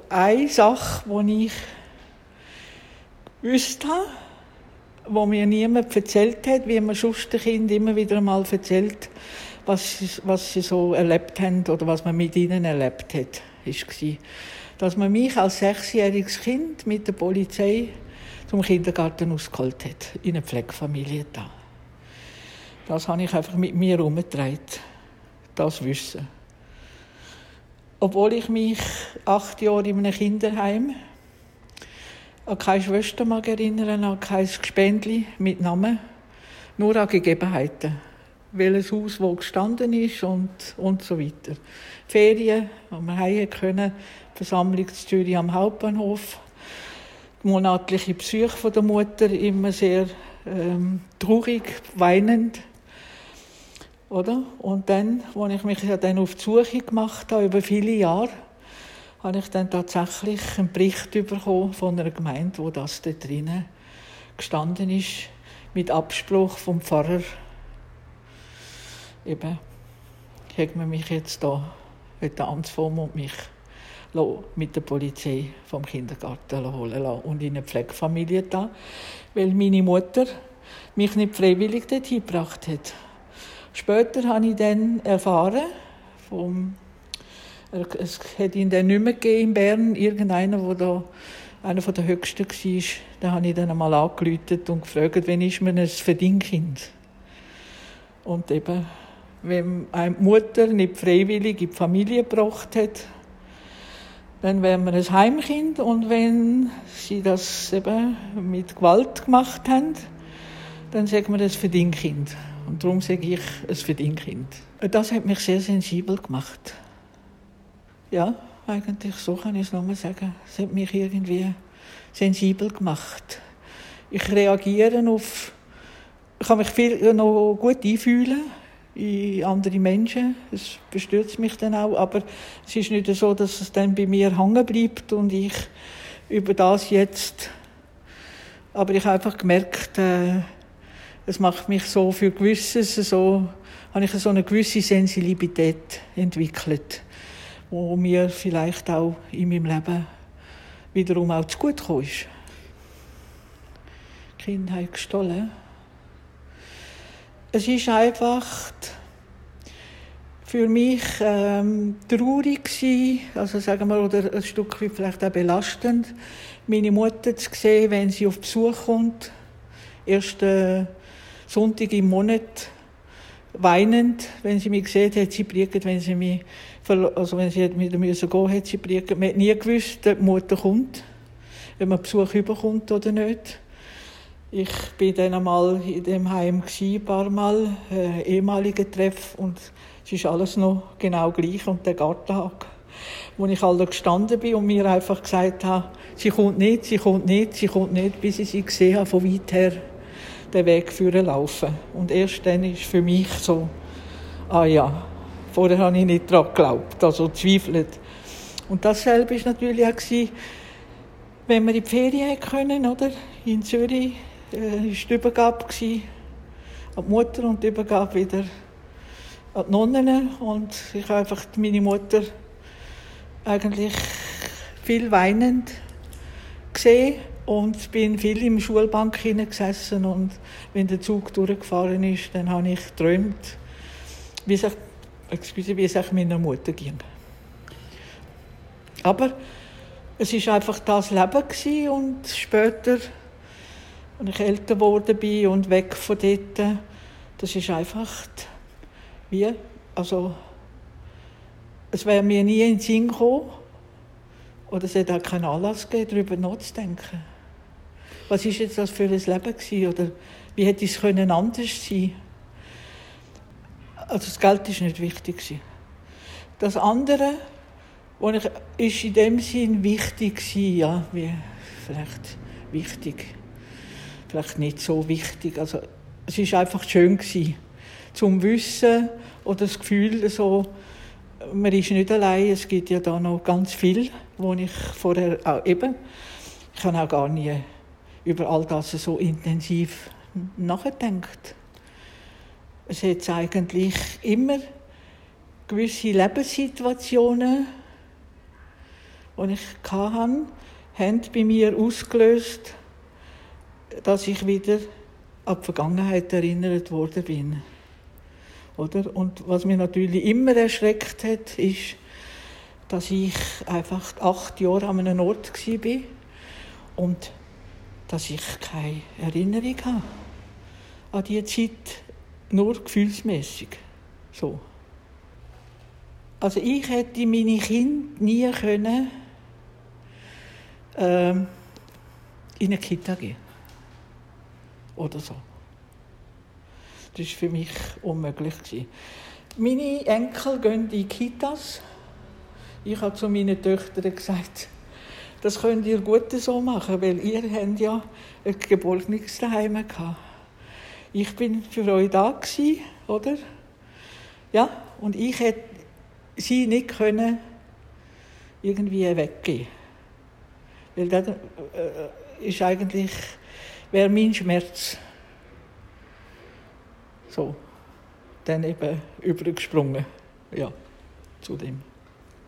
eine Sache, die ich gewusst habe, wo mir niemand erzählt hat, wie man sonst den Kindern immer wieder einmal erzählt, was sie so erlebt haben oder was man mit ihnen erlebt hat, war, dass man mich als 6-jähriges Kind mit der Polizei zum Kindergarten ausgeholt hat, in eine Pflegefamilie da. Das habe ich einfach mit mir herumgetragen, das Wissen. Obwohl ich mich 8 Jahre in einem Kinderheim an keine Schwester mag erinnern, an kein Gespendli mit Namen, nur an Gegebenheiten. Welches Haus wo gestanden ist und so weiter. Ferien, wo wir heim können, Versammlung in Zürich am Hauptbahnhof, die monatliche Besuche der Mutter, immer sehr traurig, weinend. Oder? Und dann, als ich mich dann auf die Suche gemacht habe, über viele Jahre, habe ich dann tatsächlich einen Bericht bekommen von einer Gemeinde, wo das da drinnen gestanden ist, mit Abspruch vom Pfarrer. Eben, hat man mich jetzt da, hat der Amtsform und mich mit der Polizei vom Kindergarten holen lassen und in eine Pflegefamilie da, weil meine Mutter mich nicht freiwillig dorthin gebracht hat. Später habe ich dann erfahren, es hat ihn dann nicht mehr gegeben in Bern, irgendeiner, der da einer der Höchsten war. Da habe ich dann einmal angerufen und gefragt, wann ist man ein Verdingkind? Und eben, wenn eine Mutter nicht freiwillig in die Familie gebracht hat, dann wäre man ein Heimkind. Und wenn sie das eben mit Gewalt gemacht haben, dann sagt man ein Verdingkind. Und darum sage ich ein Verdingkind. Das hat mich sehr sensibel gemacht. Ja, eigentlich so kann ich es nochmal sagen. Es hat mich irgendwie sensibel gemacht. Ich reagiere ich kann mich viel noch gut einfühlen in andere Menschen. Es bestürzt mich dann auch, aber es ist nicht so, dass es dann bei mir hängen bleibt und ich über das jetzt. Aber ich habe einfach gemerkt, es macht mich so für Gewisses, habe ich so eine gewisse Sensibilität entwickelt, wo mir vielleicht auch in meinem Leben wiederum auch zu gut gekommen ist. Die Kinder haben gestohlen. Es ist einfach für mich traurig gewesen, also sagen wir, oder ein Stück weit vielleicht auch belastend, meine Mutter zu sehen, wenn sie auf Besuch kommt, ersten Sonntag im Monat, weinend, wenn sie mich gesehen hat, sie briegt, wenn sie wenn sie wieder gehen musste, hat sie briegt. Man hat nie gewusst, ob die Mutter kommt, wenn man Besuch überkommt oder nicht. Ich bin dann einmal in dem Heim ein paar Mal, ehemaliger Treff, und es ist alles noch genau gleich. Und der Gartenhag, wo ich alle gestanden bin und mir einfach gesagt habe, sie kommt nicht, sie kommt nicht, sie kommt nicht, bis ich sie gesehen habe, von weit her den Weg führen laufen. Und erst dann ist für mich so, ja, vorher habe ich nicht daran geglaubt, also zweifelt. Und dasselbe war natürlich auch, wenn wir in die Ferien können, oder? In Zürich war die Übergabe an die Mutter und die Übergabe wieder an die Nonnen. Und ich habe einfach meine Mutter eigentlich viel weinend gesehen und bin viel im Schulbank hineingesessen. Und wenn der Zug durchgefahren ist, dann habe ich geträumt, wie es meiner Mutter ging. Aber es war einfach das Leben gewesen, und später, als ich älter geworden bin und weg von dort, das ist einfach es wäre mir nie in den Sinn gekommen, oder es hat auch keinen Anlass gegeben, darüber nachzudenken. Was war jetzt das für ein Leben gewesen, oder wie hätte es anders sein können? Also das Geld war nicht wichtig. Das andere, ist in dem Sinn wichtig gewesen, ja, wie vielleicht wichtig, vielleicht nicht so wichtig. Also es war einfach schön gewesen, zum Wissen oder das Gefühl, so, man ist nicht allein. Es gibt ja da noch ganz viel, wo ich vorher auch ich habe auch gar nie über all das so intensiv nachgedacht. Es hat eigentlich immer gewisse Lebenssituationen, die ich hatte, haben bei mir ausgelöst, dass ich wieder an die Vergangenheit erinnert worden bin. Oder? Und was mich natürlich immer erschreckt hat, ist, dass ich einfach 8 Jahre an einem Ort war und dass ich keine Erinnerung habe an diese Zeit, nur gefühlsmässig. So. Also ich hätte meine Kinder nie können, in eine Kita gehen. Oder so. Das war für mich unmöglich. Meine Enkel gehen in Kitas. Ich habe zu meinen Töchtern gesagt, das könnt ihr gut so machen, weil ihr habt ja ein geborgenes Zuhause gehabt. Ich bin für euch da gewesen, oder? Ja, und ich hätte sie nicht können irgendwie weggehen. Weil das ist eigentlich, wäre mein Schmerz so dann eben übergesprungen, ja, zu dem.